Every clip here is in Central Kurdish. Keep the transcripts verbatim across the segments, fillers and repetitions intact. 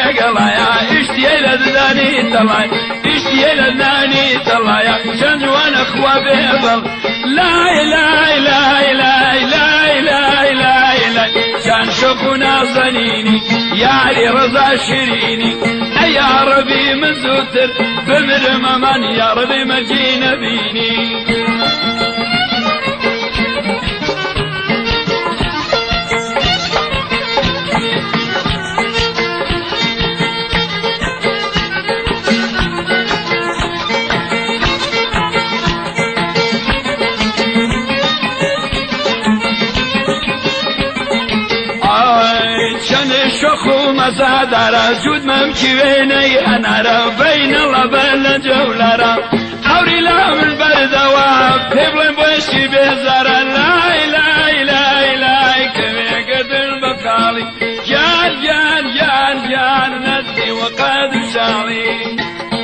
لقلايا اشتي لذاني طلايا اشتي لذاني طلايا شن وانا اخوة بيضل لا لا لا لا لا لا لا لا شان شوفنا صنيني يا علي رضا شيريني يا ربي مزوتر بمر من يا ربي مجينا بيني شخو مزادارا جود ممشي بيني أنارا بين الله بل جولارا أوري لام البردوا تبلن بوشي بزارا لا لا لا لا كمي قدر بقالي جان جان جان جان ندي وقاد شالي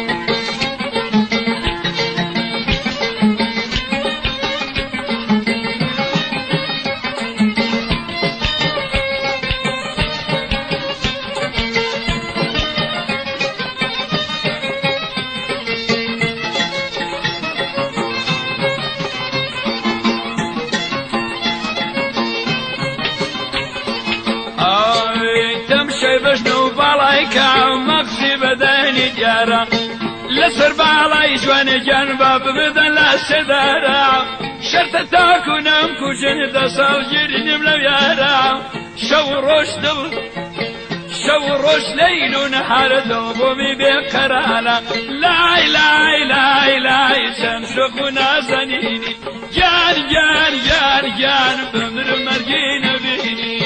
مغزي بدني جارا لسر بالاي جوان جنبا ببدن لا سدارا شرط تاكون امكو جند صال جرين لو يارا شو روش دل شو روش ليل ونهار دوبومي بقرانا لا لا لا لا سنشقنا زنيني جان جان جان جان بمر مرجين بيني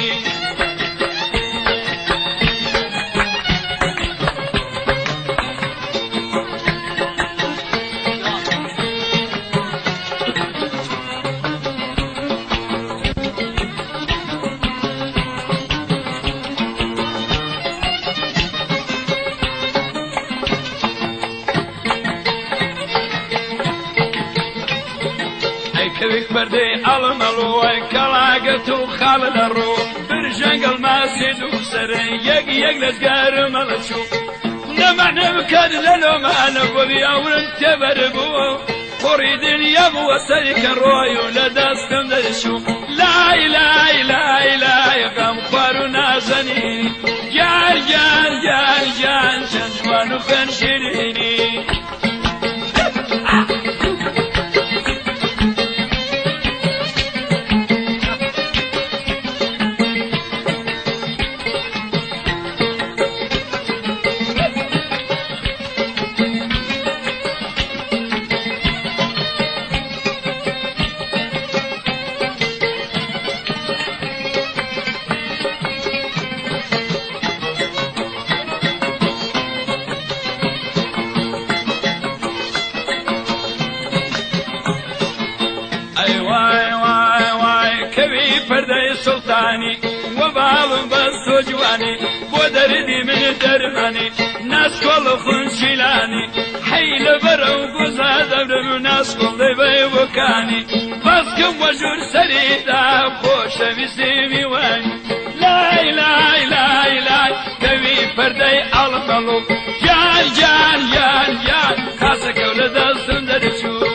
كبيك بردي الملو كلاقتو خالد الرو برجنقل ما سيدو سرين يق يق لسقار ملشو نمع نبكد للو ما نبوذي أول تبربو فريد يبو سيك الروي ولدستم دشو لا لا لا لا غم خارنا زنيني جان جان جان جان شنجوان فن شيريني سلطاني وبعض بس جواني بودردي من درماني ناس كل خنشلاني حيل برو قزاد ابن ناس كل بيبكاني بس كم وجور سريدا خوش بسيمي واني لا لا لا لا كوي فردي الملو جان جان جان جان خاصك ولد السندر شو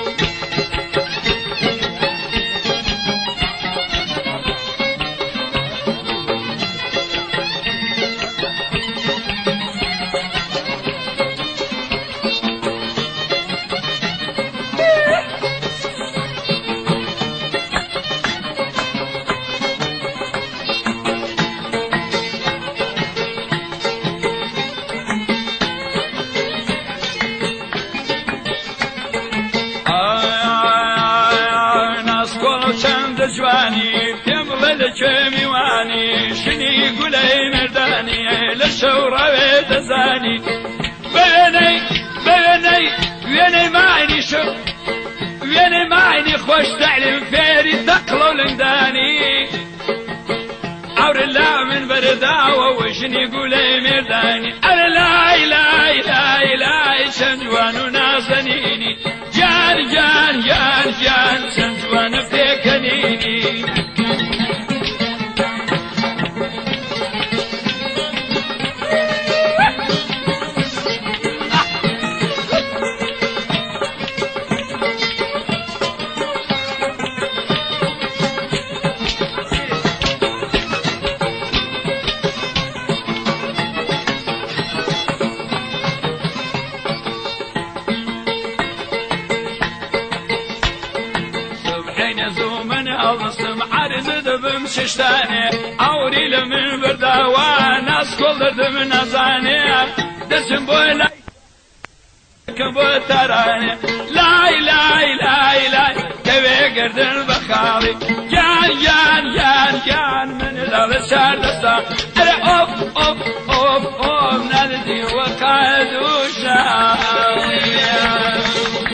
جواني تمغل جميواني شني قولي مرداني للشورى ويتزاني بيني بيني ويني معني شو ويني معني خوش تعلم فيري تقلو لنداني عور الله من برداوة وشني قولي مرداني أنا لا لا لا لا شنجوان نازنيني جان جان جان جان شنجوان فيكنيني هەڵستم عرض دەبم ششتانێ ئاوری لە من برداوە ناسکۆڵ دەردم نەزانێ دەچم بۆی لای کە بۆ تەرانێ لای لای لای لای دەوێ گردن بە خاڵی گیان گیان گیان گیان من لەڵە چار دەستا ئەرە ئۆف ئۆف ئۆف ئۆف نەدەدی وە کادو